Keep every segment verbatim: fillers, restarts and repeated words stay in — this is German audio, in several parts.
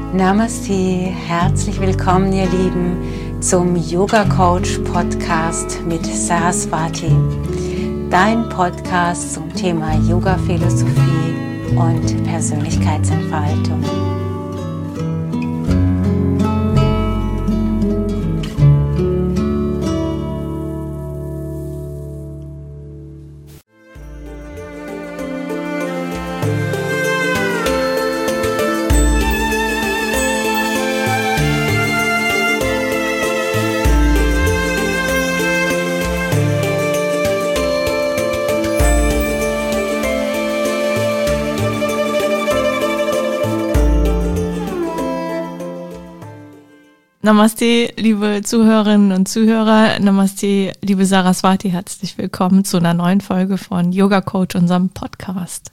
Namaste, herzlich willkommen ihr Lieben zum Yoga Coach Podcast mit Saraswati, dein Podcast zum Thema Yoga Philosophie und Persönlichkeitsentfaltung. Namaste, liebe Zuhörerinnen und Zuhörer. Namaste, liebe Saraswati. Herzlich willkommen zu einer neuen Folge von Yoga Coach, unserem Podcast.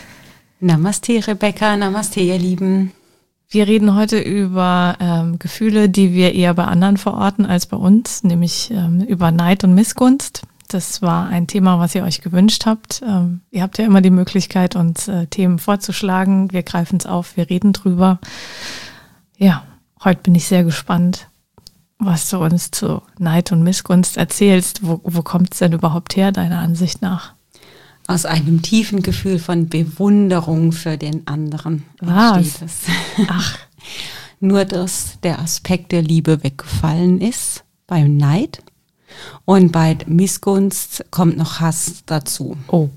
Namaste, Rebecca. Namaste, ihr Lieben. Wir reden heute über ähm, Gefühle, die wir eher bei anderen verorten als bei uns, nämlich ähm, über Neid und Missgunst. Das war ein Thema, was ihr euch gewünscht habt. Ähm, ihr habt ja immer die Möglichkeit, uns äh, Themen vorzuschlagen. Wir greifen es auf, wir reden drüber. Ja. Heute bin ich sehr gespannt, was du uns zu Neid und Missgunst erzählst. Wo, wo kommt es denn überhaupt her, deiner Ansicht nach? Aus einem tiefen Gefühl von Bewunderung für den anderen. Was? Es. Ach. Nur, dass der Aspekt der Liebe weggefallen ist beim Neid. Und bei Missgunst kommt noch Hass dazu. Oh,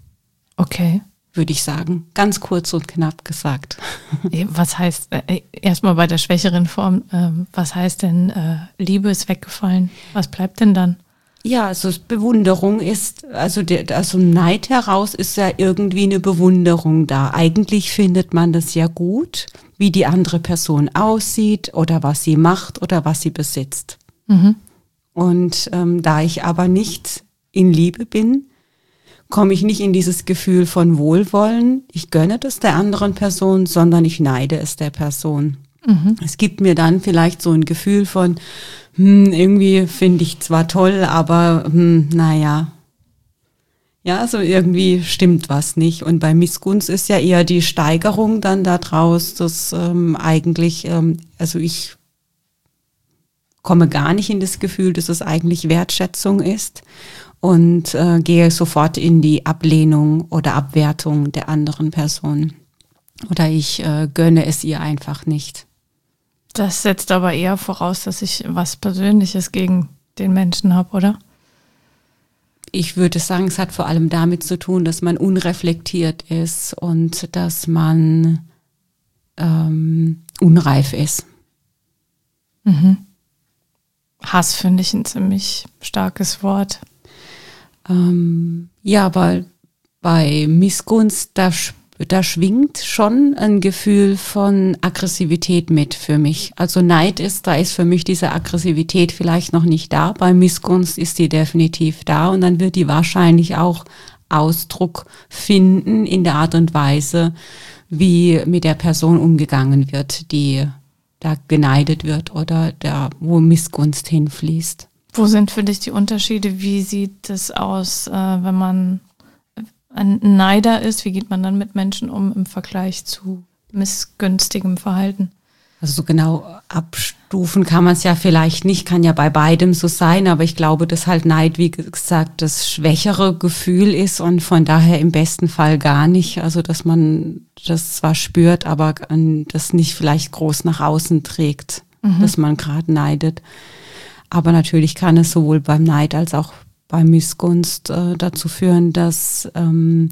okay. Würde ich sagen. Ganz kurz und knapp gesagt. Was heißt, äh, erstmal bei der schwächeren Form, äh, was heißt denn, äh, Liebe ist weggefallen? Was bleibt denn dann? Ja, also Bewunderung ist, also der, also Neid heraus ist ja irgendwie eine Bewunderung da. Eigentlich findet man das ja gut, wie die andere Person aussieht oder was sie macht oder was sie besitzt. Mhm. Und ähm, da ich aber nicht in Liebe bin, komme ich nicht in dieses Gefühl von Wohlwollen, ich gönne das der anderen Person, sondern ich neide es der Person. Mhm. Es gibt mir dann vielleicht so ein Gefühl von, hm, irgendwie finde ich zwar toll, aber hm, naja, ja, so irgendwie stimmt was nicht. Und bei Missgunst ist ja eher die Steigerung dann da draus, dass ähm, eigentlich, ähm, also ich komme gar nicht in das Gefühl, dass es eigentlich Wertschätzung ist. Und äh, gehe sofort in die Ablehnung oder Abwertung der anderen Person. Oder ich äh, gönne es ihr einfach nicht. Das setzt aber eher voraus, dass ich was Persönliches gegen den Menschen habe, oder? Ich würde sagen, es hat vor allem damit zu tun, dass man unreflektiert ist und dass man ähm, unreif ist. Mhm. Hass finde ich ein ziemlich starkes Wort. Ähm, ja, aber bei Missgunst, da, da schwingt schon ein Gefühl von Aggressivität mit für mich. Also Neid ist, da ist für mich diese Aggressivität vielleicht noch nicht da. Bei Missgunst ist die definitiv da und dann wird die wahrscheinlich auch Ausdruck finden in der Art und Weise, wie mit der Person umgegangen wird, die da geneidet wird oder da, wo Missgunst hinfließt. Wo sind für dich die Unterschiede? Wie sieht es aus, äh, wenn man ein Neider ist? Wie geht man dann mit Menschen um im Vergleich zu missgünstigem Verhalten? Also so genau abstufen kann man es ja vielleicht nicht, kann ja bei beidem so sein, aber ich glaube, dass halt Neid, wie gesagt, das schwächere Gefühl ist und von daher im besten Fall gar nicht. Also dass man das zwar spürt, aber das nicht vielleicht groß nach außen trägt, mhm. dass man gerade neidet. Aber natürlich kann es sowohl beim Neid als auch bei Missgunst äh, dazu führen, dass ähm,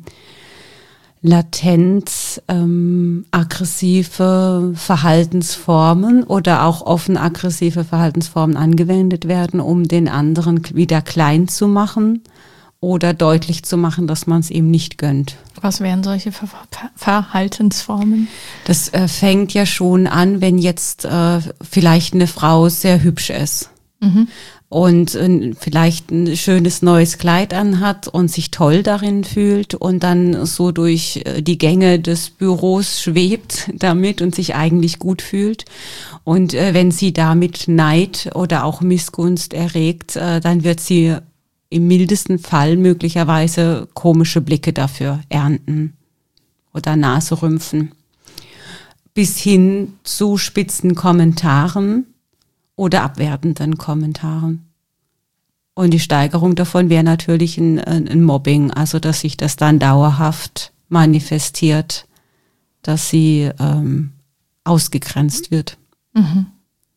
latent ähm, aggressive Verhaltensformen oder auch offen aggressive Verhaltensformen angewendet werden, um den anderen wieder klein zu machen oder deutlich zu machen, dass man es ihm nicht gönnt. Was wären solche Ver- Ver- Verhaltensformen? Das äh, fängt ja schon an, wenn jetzt äh, vielleicht eine Frau sehr hübsch ist. Mhm. Und äh, vielleicht ein schönes neues Kleid anhat und sich toll darin fühlt und dann so durch äh, die Gänge des Büros schwebt damit und sich eigentlich gut fühlt. Und äh, wenn sie damit Neid oder auch Missgunst erregt, äh, dann wird sie im mildesten Fall möglicherweise komische Blicke dafür ernten oder Naserümpfen. bis hin zu spitzen Kommentaren oder abwertenden Kommentaren. Und die Steigerung davon wäre natürlich ein, ein Mobbing, also dass sich das dann dauerhaft manifestiert, dass sie ähm, ausgegrenzt wird. Mhm.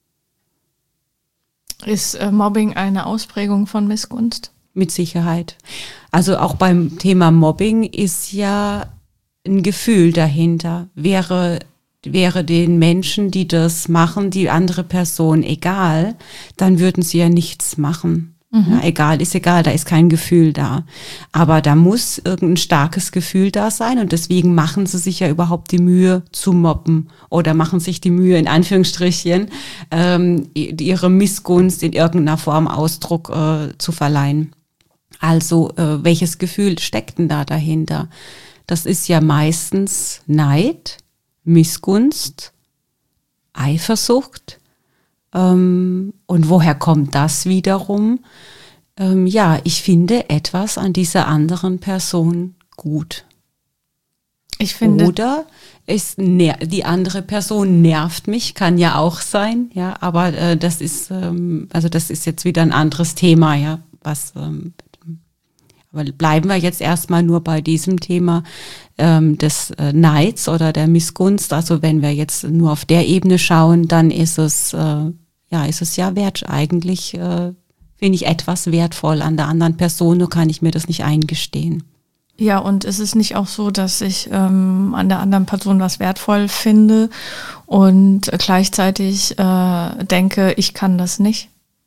Ist äh, Mobbing eine Ausprägung von Missgunst? Mit Sicherheit. Also auch beim Thema Mobbing ist ja ein Gefühl dahinter. Wäre, wäre den Menschen, die das machen, die andere Person egal, dann würden sie ja nichts machen. Mhm. Ja, egal ist egal, da ist kein Gefühl da. Aber da muss irgendein starkes Gefühl da sein und deswegen machen sie sich ja überhaupt die Mühe zu mobben oder machen sich die Mühe, in Anführungsstrichen, ähm, ihre Missgunst in irgendeiner Form Ausdruck äh, zu verleihen. Also äh, welches Gefühl steckt denn da dahinter? Das ist ja meistens Neid, Missgunst, Eifersucht. Ähm, und woher kommt das wiederum? Ähm, ja, ich finde etwas an dieser anderen Person gut. Ich finde. Oder es ner- die andere Person nervt mich, kann ja auch sein, ja, aber äh, das ist, ähm, also das ist jetzt wieder ein anderes Thema, ja, was, ähm, aber bleiben wir jetzt erstmal nur bei diesem Thema ähm, des äh, Neids oder der Missgunst. Also wenn wir jetzt nur auf der Ebene schauen, dann ist es, äh, ja, ist es ja wert, eigentlich äh, finde ich etwas wertvoll an der anderen Person, nur kann ich mir das nicht eingestehen. Ja, und ist es nicht auch so, dass ich ähm, an der anderen Person was wertvoll finde und gleichzeitig äh, denke, ich kann das nicht?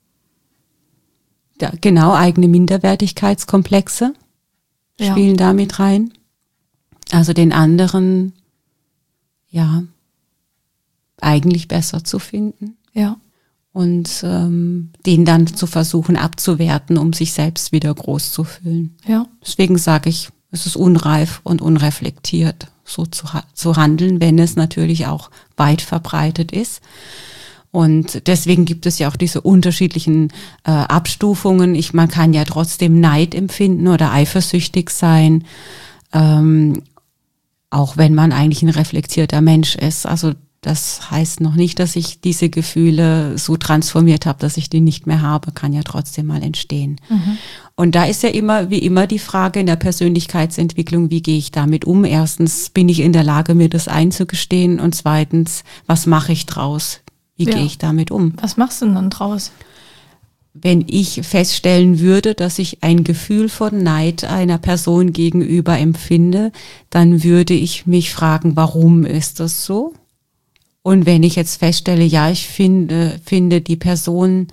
Ja, genau, eigene Minderwertigkeitskomplexe spielen ja damit rein. Also den anderen, ja, eigentlich besser zu finden. Ja. Und ähm, den dann zu versuchen abzuwerten, um sich selbst wieder groß zu fühlen. Ja. Deswegen sage ich, es ist unreif und unreflektiert, so zu, zu handeln, wenn es natürlich auch weit verbreitet ist. Und deswegen gibt es ja auch diese unterschiedlichen äh, Abstufungen. Ich, man kann ja trotzdem Neid empfinden oder eifersüchtig sein, ähm, auch wenn man eigentlich ein reflektierter Mensch ist. Also das heißt noch nicht, dass ich diese Gefühle so transformiert habe, dass ich die nicht mehr habe, kann ja trotzdem mal entstehen. Mhm. Und da ist ja immer, wie immer, die Frage in der Persönlichkeitsentwicklung, wie gehe ich damit um? Erstens, bin ich in der Lage, mir das einzugestehen? Und zweitens, was mache ich draus? Wie ja. gehe ich damit um? Was machst du denn dann draus? Wenn ich feststellen würde, dass ich ein Gefühl von Neid einer Person gegenüber empfinde, dann würde ich mich fragen, warum ist das so? Und wenn ich jetzt feststelle, ja, ich finde, finde die Person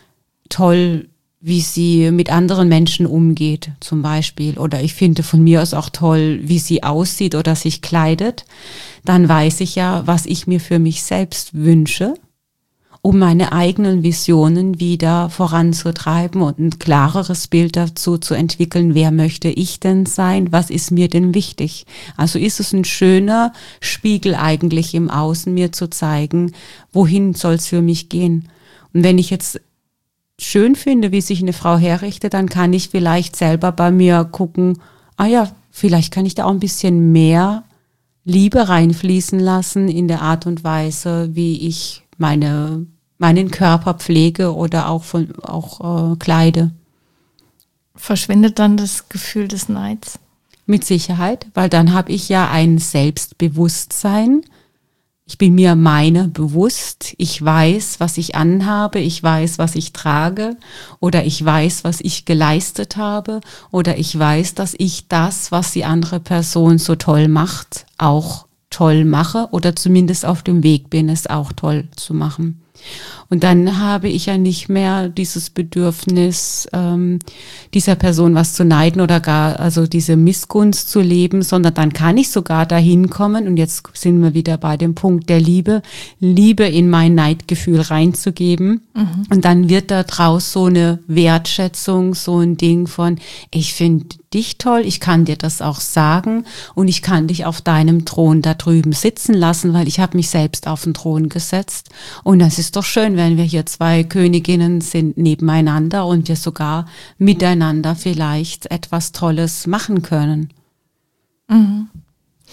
toll, wie sie mit anderen Menschen umgeht, zum Beispiel, oder ich finde von mir aus auch toll, wie sie aussieht oder sich kleidet, dann weiß ich ja, was ich mir für mich selbst wünsche, um meine eigenen Visionen wieder voranzutreiben und ein klareres Bild dazu zu entwickeln, wer möchte ich denn sein, was ist mir denn wichtig. Also ist es ein schöner Spiegel eigentlich im Außen, mir zu zeigen, wohin soll es für mich gehen. Und wenn ich jetzt schön finde, wie sich eine Frau herrichtet, dann kann ich vielleicht selber bei mir gucken, ah ja, vielleicht kann ich da auch ein bisschen mehr Liebe reinfließen lassen in der Art und Weise, wie ich meine, meinen Körper pflege oder auch, von, auch äh, kleide. Verschwindet dann das Gefühl des Neids? Mit Sicherheit, weil dann habe ich ja ein Selbstbewusstsein. Ich bin mir meiner bewusst. Ich weiß, was ich anhabe. Ich weiß, was ich trage. Oder ich weiß, was ich geleistet habe. Oder ich weiß, dass ich das, was die andere Person so toll macht, auch toll mache. Oder zumindest auf dem Weg bin, es auch toll zu machen. Und dann habe ich ja nicht mehr dieses Bedürfnis, ähm, dieser Person was zu neiden oder gar also diese Missgunst zu leben, sondern dann kann ich sogar dahin kommen, und jetzt sind wir wieder bei dem Punkt der Liebe, Liebe in mein Neidgefühl reinzugeben. Mhm. Und dann wird da draus so eine Wertschätzung, so ein Ding von, ich finde dich toll, ich kann dir das auch sagen und ich kann dich auf deinem Thron da drüben sitzen lassen, weil ich habe mich selbst auf den Thron gesetzt. Und das ist doch schön, wenn wir hier zwei Königinnen sind nebeneinander und wir sogar miteinander vielleicht etwas Tolles machen können. Mhm.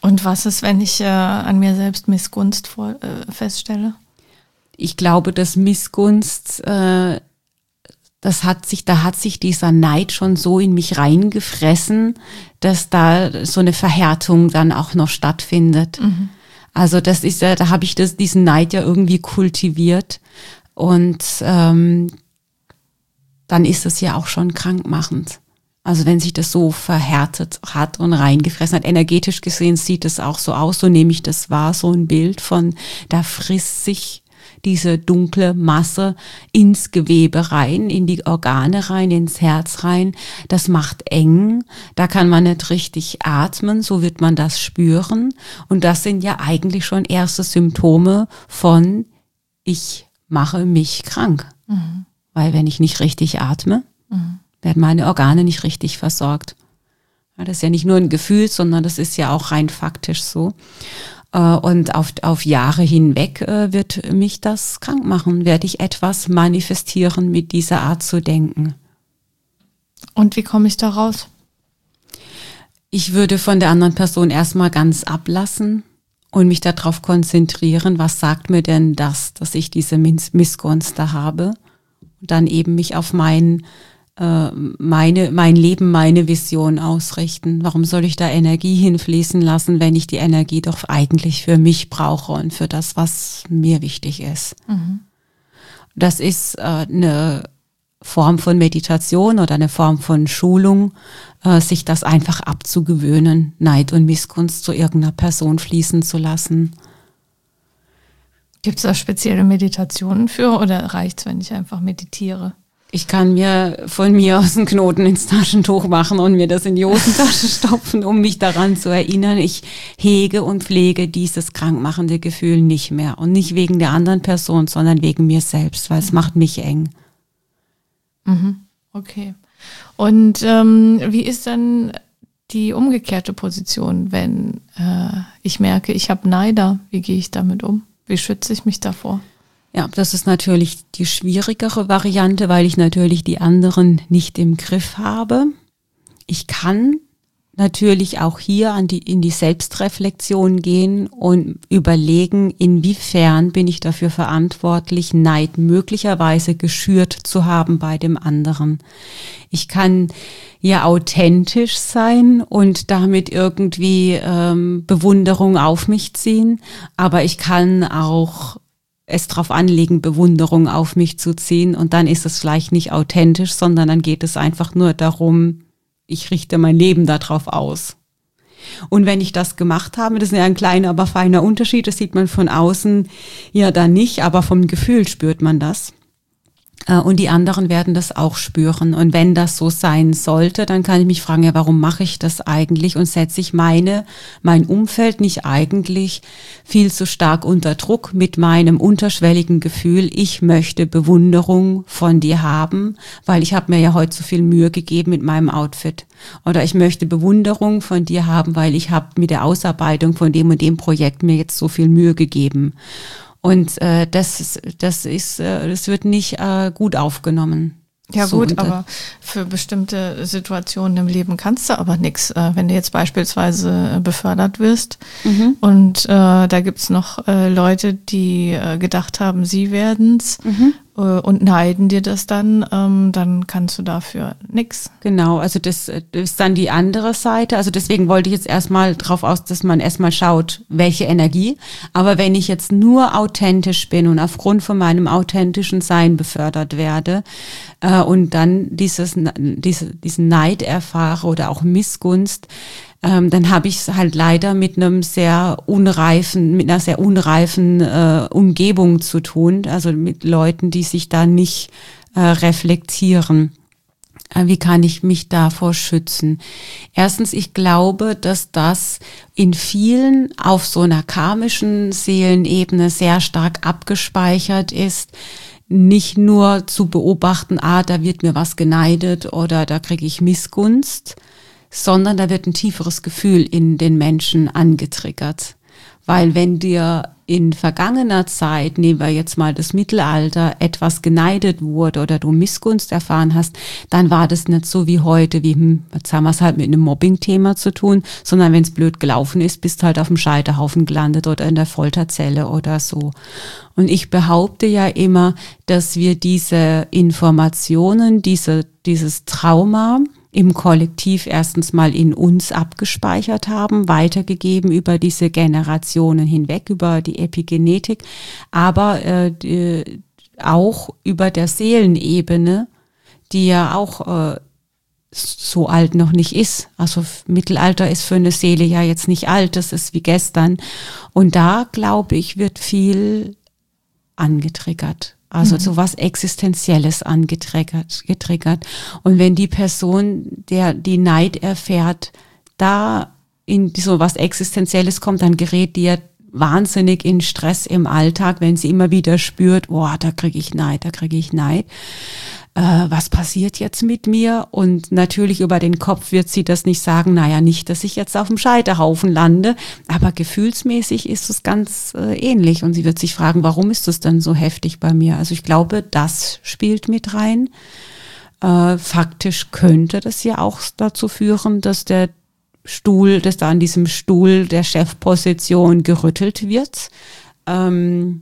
Und was ist, wenn ich äh, an mir selbst Missgunst vor, äh, feststelle? Ich glaube, dass Missgunst, äh, das hat sich, da hat sich dieser Neid schon so in mich reingefressen, dass da so eine Verhärtung dann auch noch stattfindet. Mhm. Also das ist ja, da habe ich das, diesen Neid ja irgendwie kultiviert und ähm, dann ist es ja auch schon krankmachend. Also wenn sich das so verhärtet hat und reingefressen hat, energetisch gesehen sieht es auch so aus, so nehme ich das wahr, so ein Bild von, da frisst sich diese dunkle Masse ins Gewebe rein, in die Organe rein, ins Herz rein. Das macht eng, da kann man nicht richtig atmen, so wird man das spüren. Und das sind ja eigentlich schon erste Symptome von, ich mache mich krank. Mhm. Weil wenn ich nicht richtig atme, mhm. werden meine Organe nicht richtig versorgt. Ja, das ist ja nicht nur ein Gefühl, sondern das ist ja auch rein faktisch so. Und auf, auf Jahre hinweg wird mich das krank machen, werde ich etwas manifestieren mit dieser Art zu denken. Und wie komme ich da raus? Ich würde von der anderen Person erstmal ganz ablassen und mich darauf konzentrieren, was sagt mir denn das, dass ich diese Missgunst da habe. Und dann eben mich auf mein meine, mein Leben, meine Vision ausrichten. Warum soll ich da Energie hinfließen lassen, wenn ich die Energie doch eigentlich für mich brauche und für das, was mir wichtig ist? Mhm. Das ist äh, eine Form von Meditation oder eine Form von Schulung, äh, sich das einfach abzugewöhnen, Neid und Missgunst zu irgendeiner Person fließen zu lassen. Gibt es da spezielle Meditationen für oder reicht es, wenn ich einfach meditiere? Ich kann mir von mir aus einen Knoten ins Taschentuch machen und mir das in die Hosentasche stopfen, um mich daran zu erinnern. Ich hege und pflege dieses krankmachende Gefühl nicht mehr. Und nicht wegen der anderen Person, sondern wegen mir selbst, weil es mhm. macht mich eng. Mhm. Okay. Und ähm, wie ist dann die umgekehrte Position, wenn äh, ich merke, ich habe Neider? Wie gehe ich damit um? Wie schütze ich mich davor? Ja, das ist natürlich die schwierigere Variante, weil ich natürlich die anderen nicht im Griff habe. Ich kann natürlich auch hier an die, in die Selbstreflexion gehen und überlegen, inwiefern bin ich dafür verantwortlich, Neid möglicherweise geschürt zu haben bei dem anderen. Ich kann ja authentisch sein und damit irgendwie ähm, Bewunderung auf mich ziehen, aber ich kann auch es drauf anlegen, Bewunderung auf mich zu ziehen und dann ist es vielleicht nicht authentisch, sondern dann geht es einfach nur darum, ich richte mein Leben darauf aus. Und wenn ich das gemacht habe, das ist ja ein kleiner, aber feiner Unterschied, das sieht man von außen ja dann nicht, aber vom Gefühl spürt man das. Und die anderen werden das auch spüren. Und wenn das so sein sollte, dann kann ich mich fragen, ja, warum mache ich das eigentlich? Und setze ich meine, mein Umfeld nicht eigentlich viel zu stark unter Druck mit meinem unterschwelligen Gefühl, ich möchte Bewunderung von dir haben, weil ich habe mir ja heute so viel Mühe gegeben mit meinem Outfit. Oder ich möchte Bewunderung von dir haben, weil ich habe mit der Ausarbeitung von dem und dem Projekt mir jetzt so viel Mühe gegeben. Und äh, das, das ist, äh, das wird nicht äh, gut aufgenommen. Ja so, gut, aber für bestimmte Situationen im Leben kannst du aber nichts. Äh, wenn du jetzt beispielsweise befördert wirst mhm. und äh, da gibt's noch äh, Leute, die äh, gedacht haben, sie werden's mhm. äh, und neiden dir das dann, ähm, dann kannst du dafür nix. Genau, also das, das ist dann die andere Seite. Also deswegen wollte ich jetzt erstmal drauf aus, dass man erstmal schaut, welche Energie. Aber wenn ich jetzt nur authentisch bin und aufgrund von meinem authentischen Sein befördert werde, und dann dieses, diese, diesen Neid erfahre oder auch Missgunst, ähm, dann habe ich es halt leider mit einem sehr unreifen, mit einer sehr unreifen äh, Umgebung zu tun, also mit Leuten, die sich da nicht äh, reflektieren. Äh, wie kann ich mich davor schützen? Erstens, ich glaube, dass das in vielen auf so einer karmischen Seelenebene sehr stark abgespeichert ist, nicht nur zu beobachten, ah, da wird mir was geneidet oder da kriege ich Missgunst, sondern da wird ein tieferes Gefühl in den Menschen angetriggert. Weil wenn dir in vergangener Zeit, nehmen wir jetzt mal das Mittelalter, etwas geneidet wurde oder du Missgunst erfahren hast, dann war das nicht so wie heute, wie, hm, jetzt haben wir es halt mit einem Mobbing-Thema zu tun, sondern wenn es blöd gelaufen ist, bist du halt auf dem Scheiterhaufen gelandet oder in der Folterzelle oder so. Und ich behaupte ja immer, dass wir diese Informationen, diese, dieses Trauma im Kollektiv erstens mal in uns abgespeichert haben, weitergegeben über diese Generationen hinweg, über die Epigenetik, aber äh, die, auch über der Seelenebene, die ja auch äh, so alt noch nicht ist. Also Mittelalter ist für eine Seele ja jetzt nicht alt, das ist wie gestern. Und da, glaube ich, wird viel angetriggert. Also mhm. so was Existenzielles angetriggert. Getriggert. Und wenn die Person, der die Neid erfährt, da in so was Existenzielles kommt, dann gerät die ja wahnsinnig in Stress im Alltag, wenn sie immer wieder spürt, boah, da kriege ich Neid, da kriege ich Neid. Äh, was passiert jetzt mit mir? Und natürlich über den Kopf wird sie das nicht sagen, naja, nicht, dass ich jetzt auf dem Scheiterhaufen lande, aber gefühlsmäßig ist es ganz äh, ähnlich. Und sie wird sich fragen, warum ist das denn so heftig bei mir? Also ich glaube, das spielt mit rein. Äh, faktisch könnte das ja auch dazu führen, dass der Stuhl, dass da an diesem Stuhl der Chefposition gerüttelt wird. Ähm,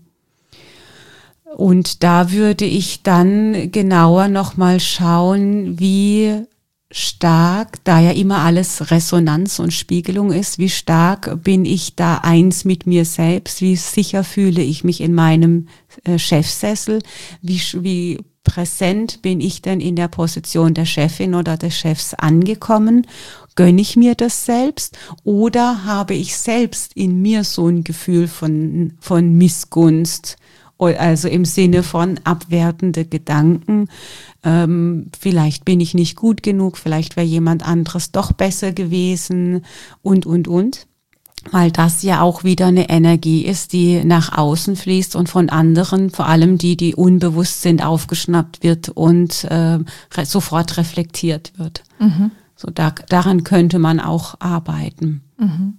Und da würde ich dann genauer nochmal schauen, wie stark, da ja immer alles Resonanz und Spiegelung ist, wie stark bin ich da eins mit mir selbst, wie sicher fühle ich mich in meinem äh, Chefsessel, wie, wie präsent bin ich denn in der Position der Chefin oder des Chefs angekommen, gönne ich mir das selbst oder habe ich selbst in mir so ein Gefühl von, von Missgunst, also im Sinne von abwertende Gedanken, ähm, vielleicht bin ich nicht gut genug, vielleicht wäre jemand anderes doch besser gewesen und, und, und. Weil das ja auch wieder eine Energie ist, die nach außen fließt und von anderen, vor allem die, die unbewusst sind, aufgeschnappt wird und äh, re- sofort reflektiert wird. Mhm. So da, daran könnte man auch arbeiten. Mhm.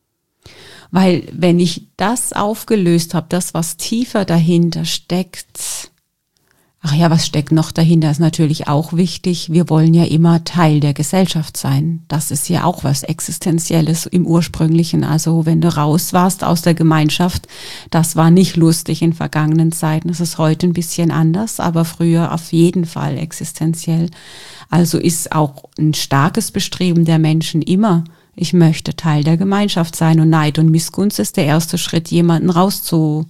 Weil wenn ich das aufgelöst habe, das, was tiefer dahinter steckt, ach ja, was steckt noch dahinter, ist natürlich auch wichtig. Wir wollen ja immer Teil der Gesellschaft sein. Das ist ja auch was Existenzielles im Ursprünglichen. Also wenn du raus warst aus der Gemeinschaft, das war nicht lustig in vergangenen Zeiten. Das ist heute ein bisschen anders, aber früher auf jeden Fall existenziell. Also ist auch ein starkes Bestreben der Menschen immer, ich möchte Teil der Gemeinschaft sein und Neid und Missgunst ist der erste Schritt, jemanden rauszudrängen.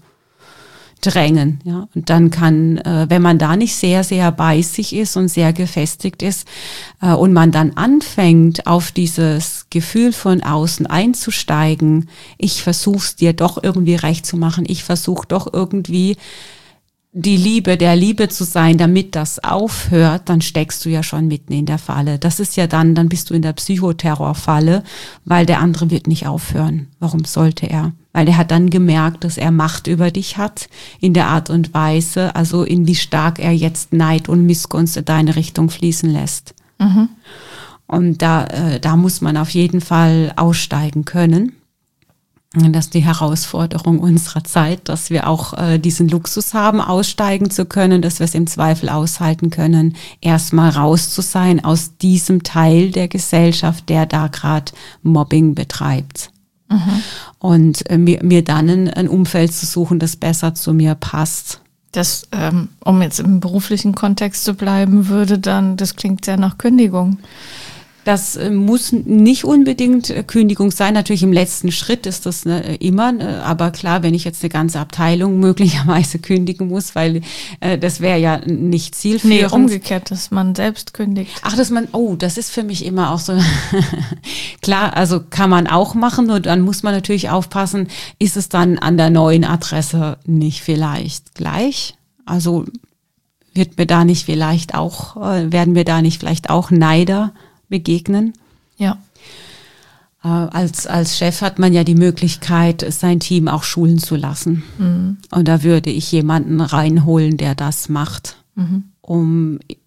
Ja, und dann kann, äh, wenn man da nicht sehr, sehr bei sich ist und sehr gefestigt ist äh, und man dann anfängt, auf dieses Gefühl von außen einzusteigen, ich versuch's dir doch irgendwie recht zu machen, ich versuche doch irgendwie die Liebe der Liebe zu sein, damit das aufhört, dann steckst du ja schon mitten in der Falle. Das ist ja dann, dann bist du in der Psychoterrorfalle, weil der andere wird nicht aufhören. Warum sollte er? Weil er hat dann gemerkt, dass er Macht über dich hat, in der Art und Weise, also in wie stark er jetzt Neid und Missgunst in deine Richtung fließen lässt. Mhm. Und da, äh, da muss man auf jeden Fall aussteigen können. Das ist die Herausforderung unserer Zeit, dass wir auch äh, diesen Luxus haben, aussteigen zu können, dass wir es im Zweifel aushalten können, erstmal raus zu sein aus diesem Teil der Gesellschaft, der da gerade Mobbing betreibt. Mhm. Und äh, mir, mir dann ein, ein Umfeld zu suchen, das besser zu mir passt. Das, ähm, um jetzt im beruflichen Kontext zu bleiben, würde dann, das klingt sehr nach Kündigung. Das muss nicht unbedingt Kündigung sein. Natürlich im letzten Schritt ist das ne, immer. Aber klar, wenn ich jetzt eine ganze Abteilung möglicherweise kündigen muss, weil äh, das wäre ja nicht zielführend. Nee, umgekehrt, dass man selbst kündigt. Ach, dass man, oh, das ist für mich immer auch so. Klar, also kann man auch machen. Nur dann muss man natürlich aufpassen, ist es dann an der neuen Adresse nicht vielleicht gleich? Also wird mir da nicht vielleicht auch, äh, werden wir da nicht vielleicht auch Neider begegnen. Ja. Äh, als, als Chef hat man ja die Möglichkeit, sein Team auch schulen zu lassen. Mhm. Und da würde ich jemanden reinholen, der das macht, mhm. um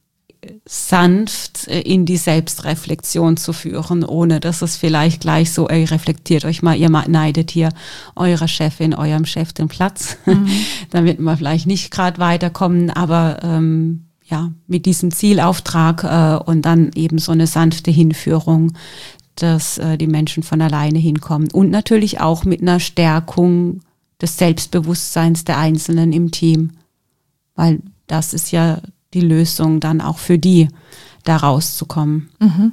sanft in die Selbstreflexion zu führen, ohne dass es vielleicht gleich so, ey, reflektiert euch mal, ihr neidet hier eurer Chefin, eurem Chef den Platz. Mhm. Dann wird man vielleicht nicht gerade weiterkommen, aber ähm, ja, mit diesem Zielauftrag äh, und dann eben so eine sanfte Hinführung, dass äh, die Menschen von alleine hinkommen. Und natürlich auch mit einer Stärkung des Selbstbewusstseins der Einzelnen im Team, weil das ist ja die Lösung dann auch für die, da rauszukommen. Mhm.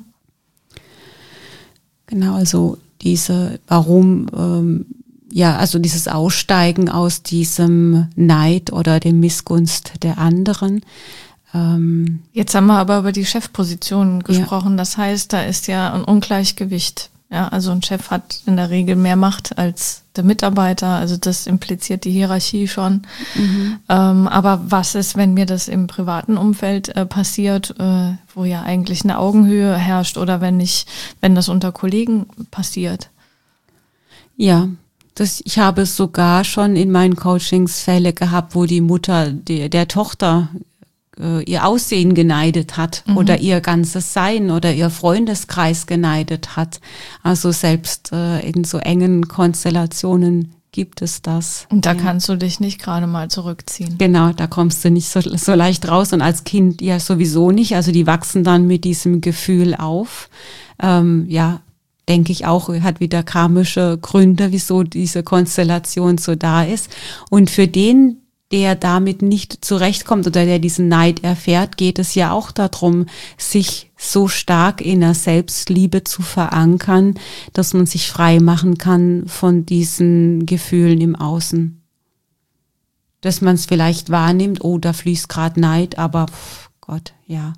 Genau, also diese, warum, ähm, ja, also dieses Aussteigen aus diesem Neid oder dem Missgunst der anderen. Ähm, Jetzt haben wir aber über die Chefposition gesprochen. Ja. Das heißt, da ist ja ein Ungleichgewicht. Ja, also ein Chef hat in der Regel mehr Macht als der Mitarbeiter, also das impliziert die Hierarchie schon. Mhm. Ähm, aber was ist, wenn mir das im privaten Umfeld äh, passiert, äh, wo ja eigentlich eine Augenhöhe herrscht, oder wenn ich, wenn das unter Kollegen passiert? Ja, das, ich habe sogar schon in meinen Coachings Fälle gehabt, wo die Mutter der, der Tochter ihr Aussehen geneidet hat, mhm, oder ihr ganzes Sein oder ihr Freundeskreis geneidet hat. Also selbst äh, in so engen Konstellationen gibt es das. Und da ja. kannst du dich nicht gerade mal zurückziehen. Genau, da kommst du nicht so, so leicht raus, und als Kind ja sowieso nicht. Also die wachsen dann mit diesem Gefühl auf. Ähm, ja, denke ich auch, hat wieder karmische Gründe, wieso diese Konstellation so da ist. Und für den, der damit nicht zurechtkommt oder der diesen Neid erfährt, geht es ja auch darum, sich so stark in der Selbstliebe zu verankern, dass man sich frei machen kann von diesen Gefühlen im Außen. Dass man es vielleicht wahrnimmt, oh, da fließt gerade Neid, aber pff, Gott, ja.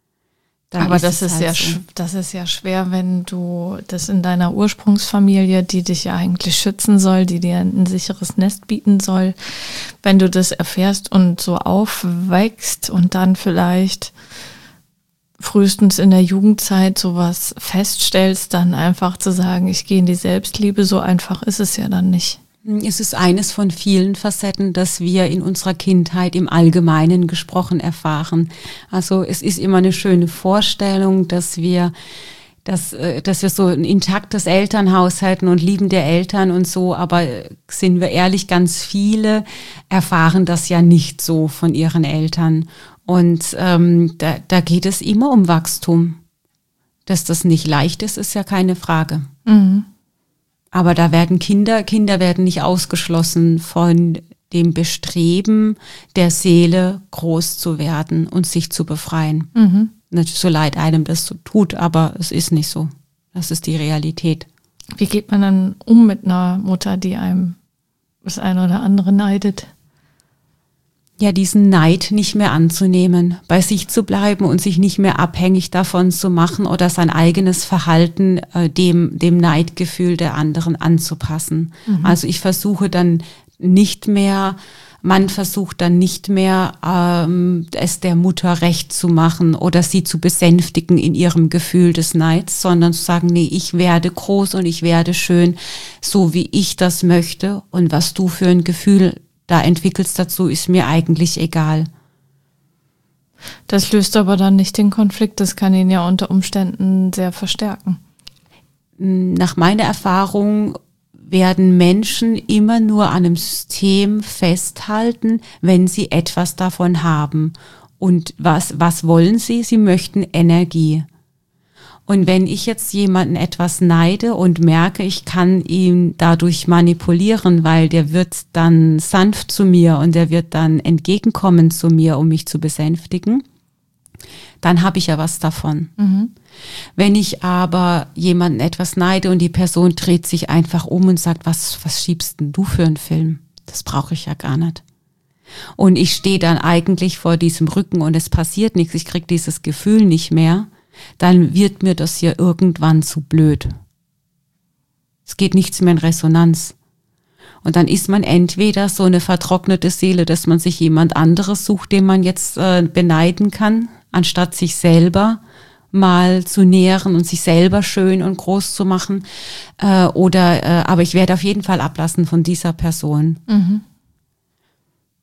Aber das ist, ja, so. das ist ja schwer, wenn du das in deiner Ursprungsfamilie, die dich ja eigentlich schützen soll, die dir ein sicheres Nest bieten soll, wenn du das erfährst und so aufwächst und dann vielleicht frühestens in der Jugendzeit sowas feststellst, dann einfach zu sagen, ich gehe in die Selbstliebe, so einfach ist es ja dann nicht. Es ist eines von vielen Facetten, dass wir in unserer Kindheit im Allgemeinen gesprochen erfahren. Also es ist immer eine schöne Vorstellung, dass wir, dass, dass wir so ein intaktes Elternhaus hätten und liebende Eltern und so, aber sind wir ehrlich, ganz viele erfahren das ja nicht so von ihren Eltern. Und ähm, da, da geht es immer um Wachstum. Dass das nicht leicht ist, ist ja keine Frage. Mhm. Aber da werden Kinder, Kinder werden nicht ausgeschlossen von dem Bestreben der Seele, groß zu werden und sich zu befreien. Mhm. Natürlich, so leid einem das so tut, aber es ist nicht so. Das ist die Realität. Wie geht man dann um mit einer Mutter, die einem das eine oder andere neidet? Ja, diesen Neid nicht mehr anzunehmen, bei sich zu bleiben und sich nicht mehr abhängig davon zu machen oder sein eigenes Verhalten äh, dem dem Neidgefühl der anderen anzupassen. Mhm. Also ich versuche dann nicht mehr, man versucht dann nicht mehr, ähm, es der Mutter recht zu machen oder sie zu besänftigen in ihrem Gefühl des Neids, sondern zu sagen, nee, ich werde groß und ich werde schön, so wie ich das möchte, und was du für ein Gefühl da entwickelst dazu, ist mir eigentlich egal. Das löst aber dann nicht den Konflikt, das kann ihn ja unter Umständen sehr verstärken. Nach meiner Erfahrung werden Menschen immer nur an einem System festhalten, wenn sie etwas davon haben. Und was, was wollen sie? Sie möchten Energie. Und wenn ich jetzt jemanden etwas neide und merke, ich kann ihn dadurch manipulieren, weil der wird dann sanft zu mir und der wird dann entgegenkommen zu mir, um mich zu besänftigen, dann habe ich ja was davon. Mhm. Wenn ich aber jemanden etwas neide und die Person dreht sich einfach um und sagt, was, was schiebst denn du für einen Film? Das brauche ich ja gar nicht. Und ich stehe dann eigentlich vor diesem Rücken und es passiert nichts, ich kriege dieses Gefühl nicht mehr, dann wird mir das hier irgendwann zu blöd. Es geht nichts mehr in Resonanz. Und dann ist man entweder so eine vertrocknete Seele, dass man sich jemand anderes sucht, den man jetzt äh, beneiden kann, anstatt sich selber mal zu nähren und sich selber schön und groß zu machen. Äh, oder, äh, aber ich werde auf jeden Fall ablassen von dieser Person. Mhm.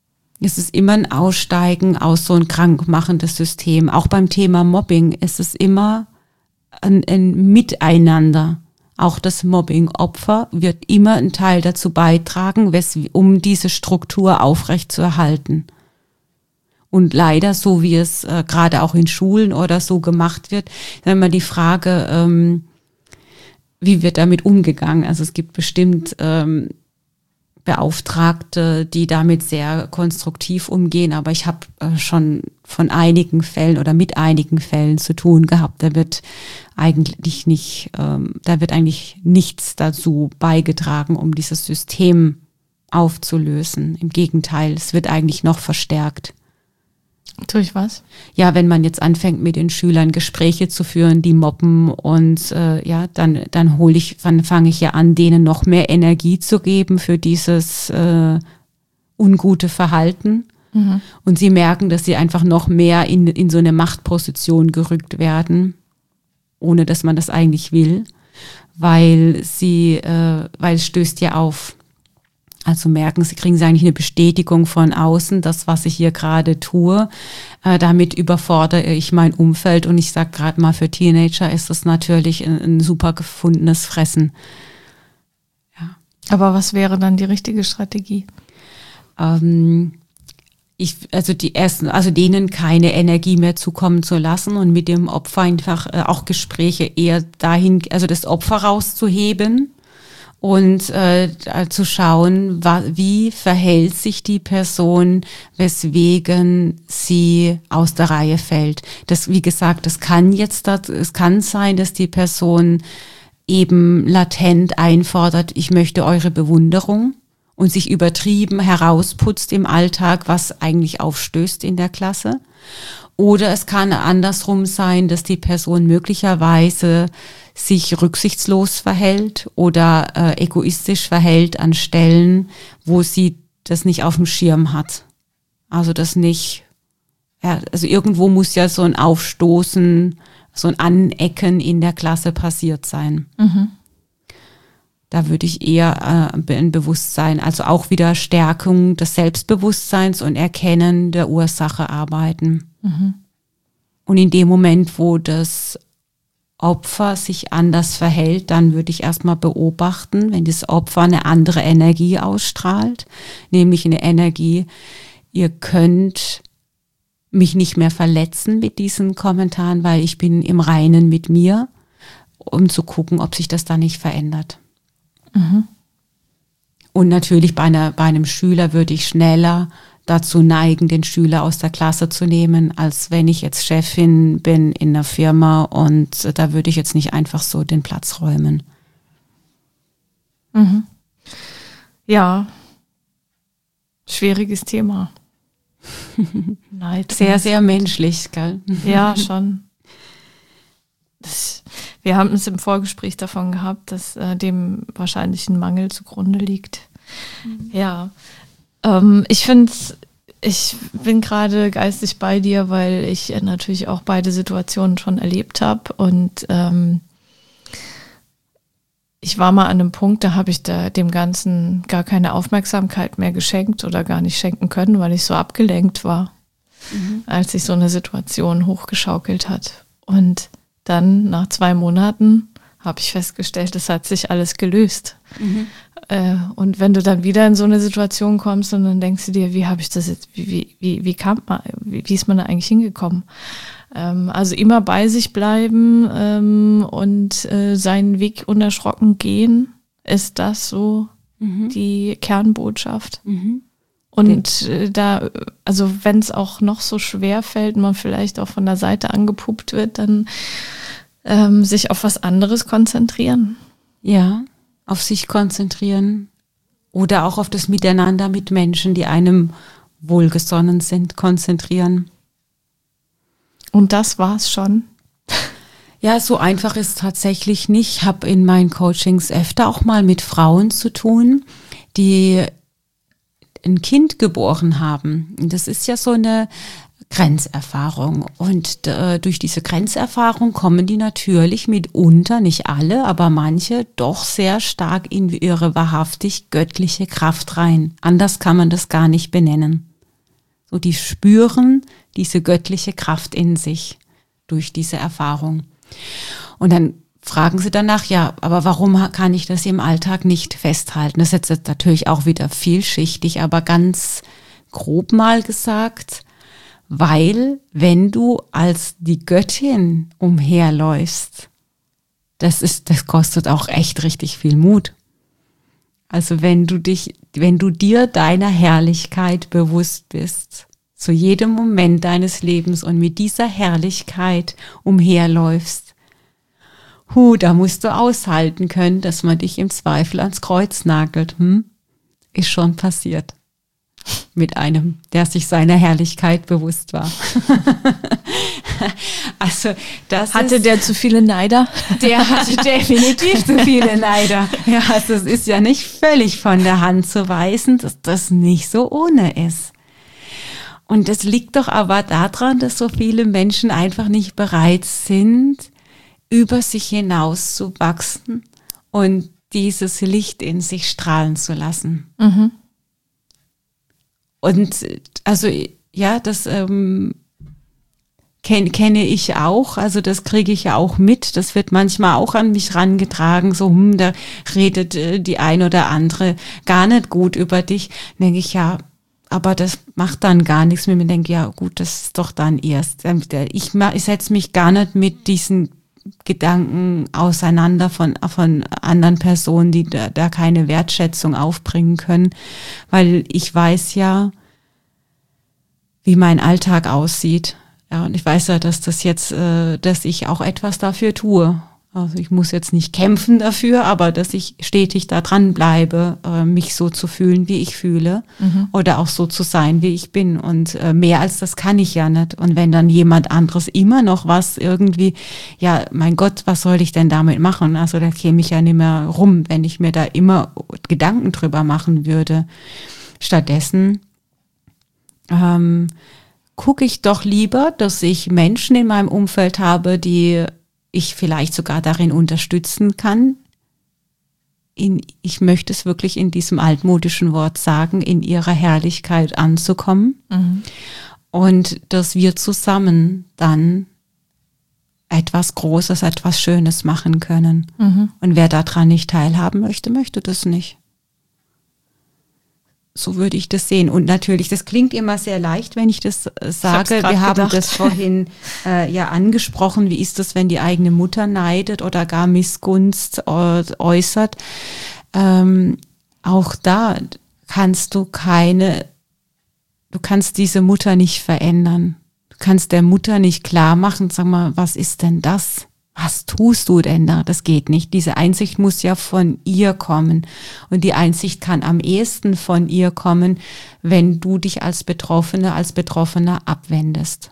Es ist immer ein Aussteigen aus so ein krankmachendes System. Auch beim Thema Mobbing ist es immer ein, ein Miteinander. Auch das Mobbing-Opfer wird immer einen Teil dazu beitragen, um diese Struktur aufrechtzuerhalten. Und leider, so wie es äh, gerade auch in Schulen oder so gemacht wird, ist immer die Frage, ähm, wie wird damit umgegangen? Also es gibt bestimmt ähm, Beauftragte, die damit sehr konstruktiv umgehen, aber ich habe äh, schon von einigen Fällen oder mit einigen Fällen zu tun gehabt. Da wird eigentlich nicht, ähm, da wird eigentlich nichts dazu beigetragen, um dieses System aufzulösen. Im Gegenteil, es wird eigentlich noch verstärkt. Durch was? Ja, wenn man jetzt anfängt, mit den Schülern Gespräche zu führen, die mobben und äh, ja, dann dann hole ich, dann fange ich ja an, denen noch mehr Energie zu geben für dieses äh, ungute Verhalten. Mhm. Und sie merken, dass sie einfach noch mehr in in so eine Machtposition gerückt werden, ohne dass man das eigentlich will, weil sie, äh, weil es stößt ja auf. Also merken, sie kriegen sie eigentlich eine Bestätigung von außen, das, was ich hier gerade tue. Äh, damit überfordere ich mein Umfeld und ich sage gerade mal, für Teenager ist das natürlich ein, ein super gefundenes Fressen. Ja. Aber was wäre dann die richtige Strategie? Ähm, ich, also die ersten, also denen keine Energie mehr zukommen zu lassen und mit dem Opfer einfach äh, auch Gespräche eher dahin, also das Opfer rauszuheben. Und äh, zu schauen, wie verhält sich die Person, weswegen sie aus der Reihe fällt. Das, wie gesagt, das kann jetzt, es kann sein, dass die Person eben latent einfordert, ich möchte eure Bewunderung und sich übertrieben herausputzt im Alltag, was eigentlich aufstößt in der Klasse. Oder es kann andersrum sein, dass die Person möglicherweise sich rücksichtslos verhält oder äh, egoistisch verhält an Stellen, wo sie das nicht auf dem Schirm hat. Also das nicht, ja, also irgendwo muss ja so ein Aufstoßen, so ein Anecken in der Klasse passiert sein. Mhm. Da würde ich eher äh, ein Bewusstsein, also auch wieder Stärkung des Selbstbewusstseins und Erkennen der Ursache arbeiten. Mhm. Und in dem Moment, wo das Opfer sich anders verhält, dann würde ich erstmal beobachten, wenn das Opfer eine andere Energie ausstrahlt, nämlich eine Energie, ihr könnt mich nicht mehr verletzen mit diesen Kommentaren, weil ich bin im Reinen mit mir, um zu gucken, ob sich das dann nicht verändert. Mhm. Und natürlich bei, einer, bei einem Schüler würde ich schneller dazu neigen, den Schüler aus der Klasse zu nehmen, als wenn ich jetzt Chefin bin in einer Firma und da würde ich jetzt nicht einfach so den Platz räumen. Mhm. Ja, schwieriges Thema. Neid. Sehr, sehr menschlich, gell? Ja, schon. Das, wir haben es im Vorgespräch davon gehabt, dass äh, dem wahrscheinlich ein Mangel zugrunde liegt. Mhm. Ja. Ähm, ich finde, ich bin gerade geistig bei dir, weil ich natürlich auch beide Situationen schon erlebt habe und ähm, ich war mal an einem Punkt, da habe ich da dem Ganzen gar keine Aufmerksamkeit mehr geschenkt oder gar nicht schenken können, weil ich so abgelenkt war, mhm. als sich so eine Situation hochgeschaukelt hat. Und dann nach zwei Monaten habe ich festgestellt, es hat sich alles gelöst. Mhm. Äh, und wenn du dann wieder in so eine Situation kommst und dann denkst du dir, wie habe ich das jetzt, wie, wie, wie kam man, wie, wie ist man da eigentlich hingekommen? Ähm, also immer bei sich bleiben ähm, und äh, seinen Weg unerschrocken gehen, ist das so mhm. die Kernbotschaft. Mhm. Und äh, da, also wenn es auch noch so schwer fällt, man vielleicht auch von der Seite angepuppt wird, dann ähm, sich auf was anderes konzentrieren. Ja, auf sich konzentrieren oder auch auf das Miteinander mit Menschen, die einem wohlgesonnen sind, konzentrieren. Und das war's schon? Ja, so einfach ist es tatsächlich nicht. Ich habe in meinen Coachings öfter auch mal mit Frauen zu tun, die ein Kind geboren haben. Das ist ja so eine Grenzerfahrung. Und äh, durch diese Grenzerfahrung kommen die natürlich mitunter, nicht alle, aber manche, doch sehr stark in ihre wahrhaftig göttliche Kraft rein. Anders kann man das gar nicht benennen. So, die spüren diese göttliche Kraft in sich durch diese Erfahrung. Und dann fragen sie danach, ja, aber warum kann ich das im Alltag nicht festhalten? Das ist jetzt natürlich auch wieder vielschichtig, aber ganz grob mal gesagt, weil wenn du als die Göttin umherläufst, das ist, das kostet auch echt richtig viel Mut. Also wenn du dich, wenn du dir deiner Herrlichkeit bewusst bist, zu jedem Moment deines Lebens und mit dieser Herrlichkeit umherläufst, hu, da musst du aushalten können, dass man dich im Zweifel ans Kreuz nagelt. Hm? Ist schon passiert. Mit einem, der sich seiner Herrlichkeit bewusst war. Also das hatte ist, der zu viele Neider? Der hatte definitiv zu viele Neider. Ja, also es ist ja nicht völlig von der Hand zu weisen, dass das nicht so ohne ist. Und das liegt doch aber daran, dass so viele Menschen einfach nicht bereit sind, über sich hinaus zu wachsen und dieses Licht in sich strahlen zu lassen. Mhm. Und also ja, das ähm, kenn, kenne ich auch, also das kriege ich ja auch mit, das wird manchmal auch an mich rangetragen, so hm, da redet äh, die ein oder andere gar nicht gut über dich. Dann denke ich, ja, aber das macht dann gar nichts mit mir. Ich denke, ja gut, das ist doch dann erst. Ich, ich setze mich gar nicht mit diesen Gedanken auseinander von, von anderen Personen, die da, da keine Wertschätzung aufbringen können, weil ich weiß ja, wie mein Alltag aussieht. Ja, und ich weiß ja, dass das jetzt, äh, dass ich auch etwas dafür tue. Also ich muss jetzt nicht kämpfen dafür, aber dass ich stetig da dran bleibe, äh, mich so zu fühlen, wie ich fühle, mhm. oder auch so zu sein, wie ich bin. Und äh, mehr als das kann ich ja nicht. Und wenn dann jemand anderes immer noch was irgendwie, ja, mein Gott, was soll ich denn damit machen? Also da käme ich ja nicht mehr rum, wenn ich mir da immer Gedanken drüber machen würde. Stattdessen ähm, gucke ich doch lieber, dass ich Menschen in meinem Umfeld habe, die ich vielleicht sogar darin unterstützen kann, in, ich möchte es wirklich in diesem altmodischen Wort sagen, in ihrer Herrlichkeit anzukommen, mhm. und dass wir zusammen dann etwas Großes, etwas Schönes machen können. Mhm. Und wer daran nicht teilhaben möchte, möchte das nicht. So würde ich das sehen. Und natürlich, das klingt immer sehr leicht, wenn ich das äh, sage. Wir haben gedacht. das vorhin äh, ja angesprochen. Wie ist das, wenn die eigene Mutter neidet oder gar Missgunst äh, äußert? Ähm, auch da kannst du keine, du kannst diese Mutter nicht verändern. Du kannst der Mutter nicht klar machen, sag mal, was ist denn das? Was tust du denn da? Das geht nicht. Diese Einsicht muss ja von ihr kommen. Und die Einsicht kann am ehesten von ihr kommen, wenn du dich als Betroffene, als Betroffener abwendest.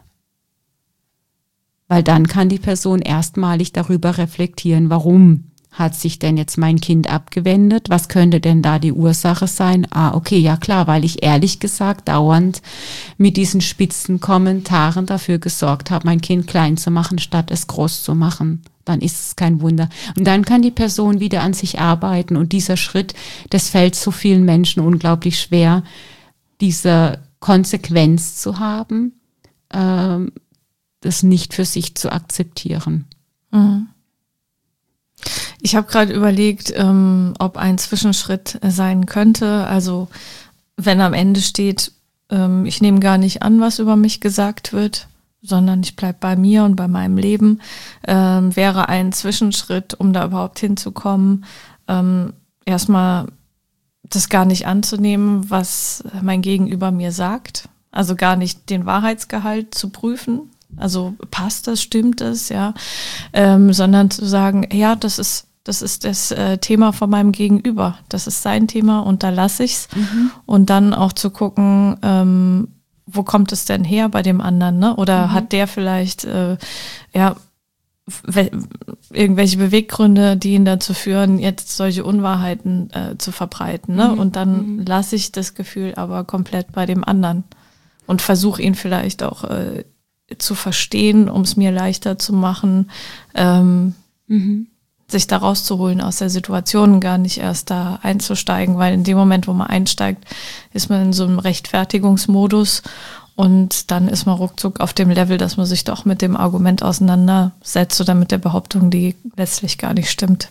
Weil dann kann die Person erstmalig darüber reflektieren, warum hat sich denn jetzt mein Kind abgewendet? Was könnte denn da die Ursache sein? Ah, okay, ja klar, weil ich ehrlich gesagt dauernd mit diesen spitzen Kommentaren dafür gesorgt habe, mein Kind klein zu machen, statt es groß zu machen. Dann ist es kein Wunder. Und dann kann die Person wieder an sich arbeiten. Und dieser Schritt, das fällt so vielen Menschen unglaublich schwer, diese Konsequenz zu haben, ähm, das nicht für sich zu akzeptieren. Mhm. Ich habe gerade überlegt, ähm, ob ein Zwischenschritt sein könnte. Also wenn am Ende steht, ähm, ich nehme gar nicht an, was über mich gesagt wird, sondern ich bleibe bei mir und bei meinem Leben, ähm, wäre ein Zwischenschritt, um da überhaupt hinzukommen, ähm, erstmal das gar nicht anzunehmen, was mein Gegenüber mir sagt. Also gar nicht den Wahrheitsgehalt zu prüfen. Also passt das, stimmt das, ja, ähm, sondern zu sagen, ja, das ist das ist das äh, Thema von meinem Gegenüber, das ist sein Thema und da lasse ich's, mhm. und dann auch zu gucken, ähm, wo kommt es denn her bei dem anderen, ne? Oder mhm. hat der vielleicht äh, ja we- irgendwelche Beweggründe, die ihn dazu führen, jetzt solche Unwahrheiten äh, zu verbreiten, ne? Mhm. Und dann mhm. lasse ich das Gefühl aber komplett bei dem anderen und versuche ihn vielleicht auch äh, zu verstehen, um es mir leichter zu machen, ähm, mhm. sich da rauszuholen aus der Situation, gar nicht erst da einzusteigen, weil in dem Moment, wo man einsteigt, ist man in so einem Rechtfertigungsmodus Und dann ist man ruckzuck auf dem Level, dass man sich doch mit dem Argument auseinandersetzt oder mit der Behauptung, die letztlich gar nicht stimmt.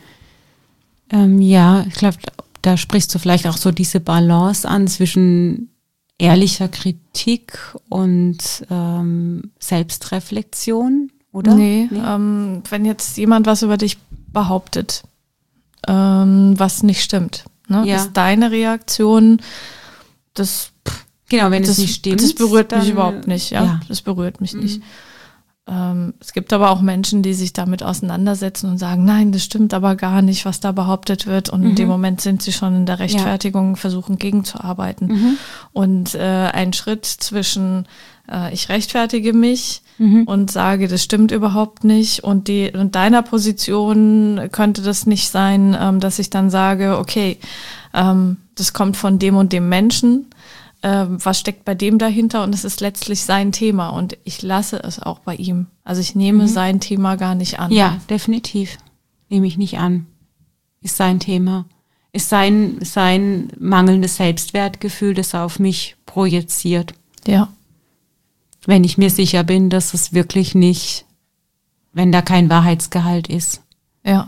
Ähm, ja, ich glaube, da sprichst du vielleicht auch so diese Balance an zwischen ehrlicher Kritik und ähm, Selbstreflexion, oder? Nee, nee? Ähm, wenn jetzt jemand was über dich behauptet, ähm, was nicht stimmt, ne? Ja. Ist deine Reaktion, das, genau, wenn das, es nicht stimmt, das berührt dann, mich überhaupt nicht, ja, ja. das berührt mich Mhm. nicht. Ähm, es gibt aber auch Menschen, die sich damit auseinandersetzen und sagen, nein, das stimmt aber gar nicht, was da behauptet wird. Und mhm. in dem Moment sind sie schon in der Rechtfertigung, ja. versuchen gegenzuarbeiten. Mhm. Und äh, ein Schritt zwischen äh, ich rechtfertige mich mhm. und sage, das stimmt überhaupt nicht und die und deiner Position könnte das nicht sein, ähm, dass ich dann sage, okay, ähm, das kommt von dem und dem Menschen. Was steckt bei dem dahinter und es ist letztlich sein Thema und ich lasse es auch bei ihm. Also ich nehme mhm. sein Thema gar nicht an. Ja, definitiv. Nehme ich nicht an. Ist sein Thema. Ist sein, sein mangelndes Selbstwertgefühl, das er auf mich projiziert. Ja. Wenn ich mir sicher bin, dass es wirklich nicht, wenn da kein Wahrheitsgehalt ist. Ja.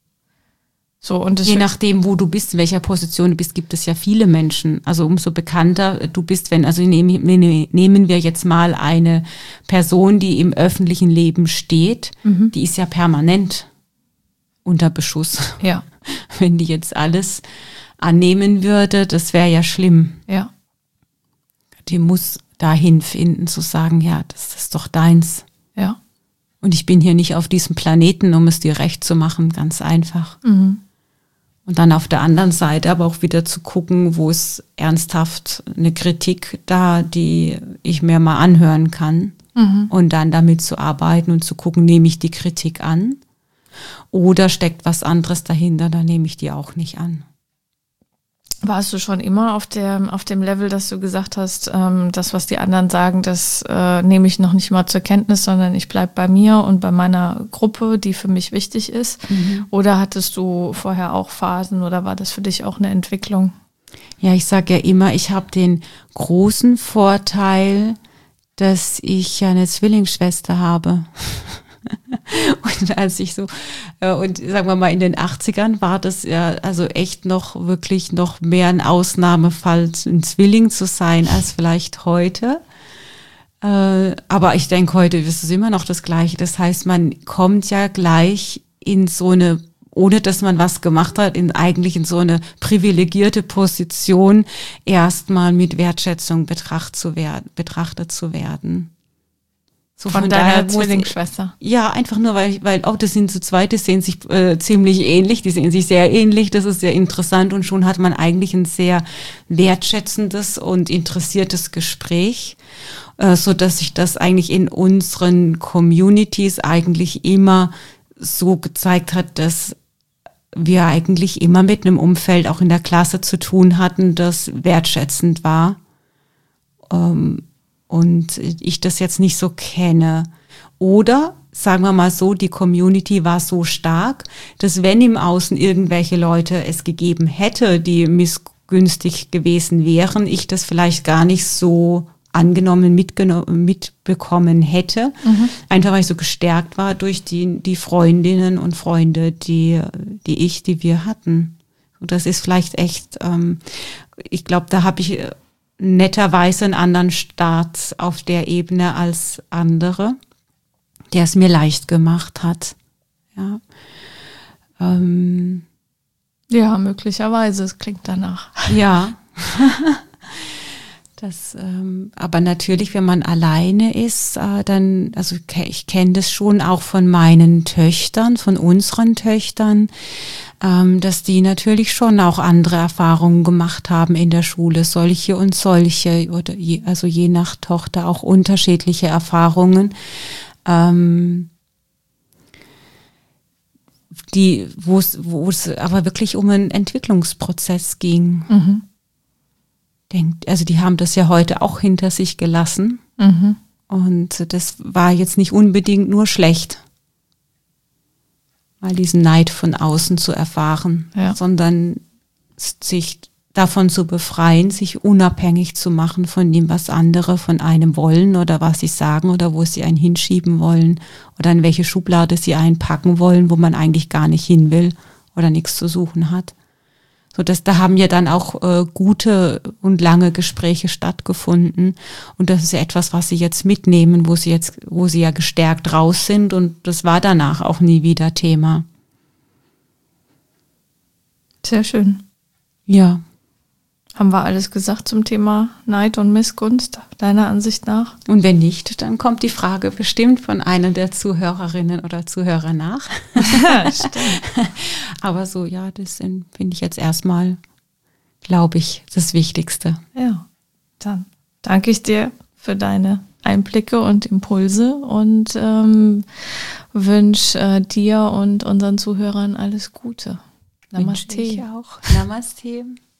So, und je nachdem, wo du bist, in welcher Position du bist, gibt es ja viele Menschen. Also umso bekannter du bist, wenn, also nehmen, nehmen wir jetzt mal eine Person, die im öffentlichen Leben steht, mhm. die ist ja permanent unter Beschuss. Ja. Wenn die jetzt alles annehmen würde, das wäre ja schlimm. Ja. Die muss dahin finden, zu sagen, ja, das ist doch deins. Ja. Und ich bin hier nicht auf diesem Planeten, um es dir recht zu machen, ganz einfach. Mhm. Und dann auf der anderen Seite aber auch wieder zu gucken, wo ist ernsthaft eine Kritik da, die ich mir mal anhören kann. Mhm. Und dann damit zu arbeiten und zu gucken, nehme ich die Kritik an oder steckt was anderes dahinter, dann nehme ich die auch nicht an. Warst du schon immer auf der, auf dem Level, dass du gesagt hast, ähm, das, was die anderen sagen, das äh, nehme ich noch nicht mal zur Kenntnis, sondern ich bleibe bei mir und bei meiner Gruppe, die für mich wichtig ist? Mhm. Oder hattest du vorher auch Phasen oder war das für dich auch eine Entwicklung? Ja, ich sage ja immer, ich habe den großen Vorteil, dass ich ja eine Zwillingsschwester habe. Und als ich so, und sagen wir mal in den achtzigern war das ja also echt noch wirklich noch mehr ein Ausnahmefall, ein Zwilling zu sein, als vielleicht heute. Aber ich denke, heute ist es immer noch das Gleiche. Das heißt, man kommt ja gleich in so eine, ohne dass man was gemacht hat, in eigentlich in so eine privilegierte Position, erstmal mit Wertschätzung betracht zu werden, betrachtet zu werden. So von, von deiner Zwillingsschwester? Ja, einfach nur, weil, weil auch das sind zu zweit, die sehen sich äh, ziemlich ähnlich, die sehen sich sehr ähnlich, das ist sehr interessant und schon hat man eigentlich ein sehr wertschätzendes und interessiertes Gespräch, äh, so dass sich das eigentlich in unseren Communities eigentlich immer so gezeigt hat, dass wir eigentlich immer mit einem Umfeld auch in der Klasse zu tun hatten, das wertschätzend war. Ähm, Und ich das jetzt nicht so kenne. Oder, sagen wir mal so, die Community war so stark, dass wenn im Außen irgendwelche Leute es gegeben hätte, die missgünstig gewesen wären, ich das vielleicht gar nicht so angenommen, mitgenommen, mitbekommen hätte. Mhm. Einfach weil ich so gestärkt war durch die, die Freundinnen und Freunde, die, die ich, die wir hatten. Und das ist vielleicht echt, ähm, ich glaube, da habe ich netterweise einen anderen Start auf der Ebene als andere, der es mir leicht gemacht hat. Ja, ähm, ja möglicherweise, es klingt danach. Ja, das, ähm, aber natürlich, wenn man alleine ist, äh, dann, also ich kenne das schon auch von meinen Töchtern, von unseren Töchtern, ähm, dass die natürlich schon auch andere Erfahrungen gemacht haben in der Schule, solche und solche, oder je, also je nach Tochter auch unterschiedliche Erfahrungen, ähm, die, wo es, wo es aber wirklich um einen Entwicklungsprozess ging. Mhm. Denkt, also die haben das ja heute auch hinter sich gelassen. Mhm. Und das war jetzt nicht unbedingt nur schlecht, mal diesen Neid von außen zu erfahren, ja. sondern sich davon zu befreien, sich unabhängig zu machen von dem, was andere von einem wollen oder was sie sagen oder wo sie einen hinschieben wollen oder in welche Schublade sie einpacken wollen, wo man eigentlich gar nicht hin will oder nichts zu suchen hat. So, dass da haben ja dann auch äh, gute und lange Gespräche stattgefunden und das ist ja etwas, was sie jetzt mitnehmen, wo sie jetzt, wo sie ja gestärkt raus sind und das war danach auch nie wieder Thema. Sehr schön. Ja. Haben wir alles gesagt zum Thema Neid und Missgunst, deiner Ansicht nach? Und wenn nicht, dann kommt die Frage bestimmt von einer der Zuhörerinnen oder Zuhörer nach. Stimmt. Aber so, ja, das finde ich jetzt erstmal, glaube ich, das Wichtigste. Ja, dann danke ich dir für deine Einblicke und Impulse und ähm, wünsche äh, dir und unseren Zuhörern alles Gute. Namaste. Wünsche ich auch. Namaste.